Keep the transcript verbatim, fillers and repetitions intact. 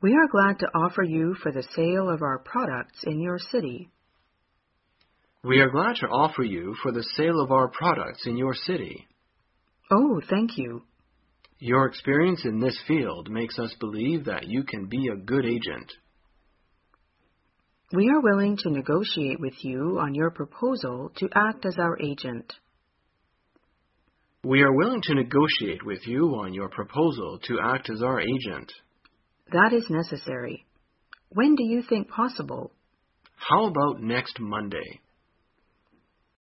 We are glad to offer you for the sale of our products in your city. We are glad to offer you for the sale of our products in your city. Oh, thank you. Your experience in this field makes us believe that you can be a good agent. We are willing to negotiate with you on your proposal to act as our agent. We are willing to negotiate with you on your proposal to act as our agent. That is necessary. When do you think possible? How about next Monday?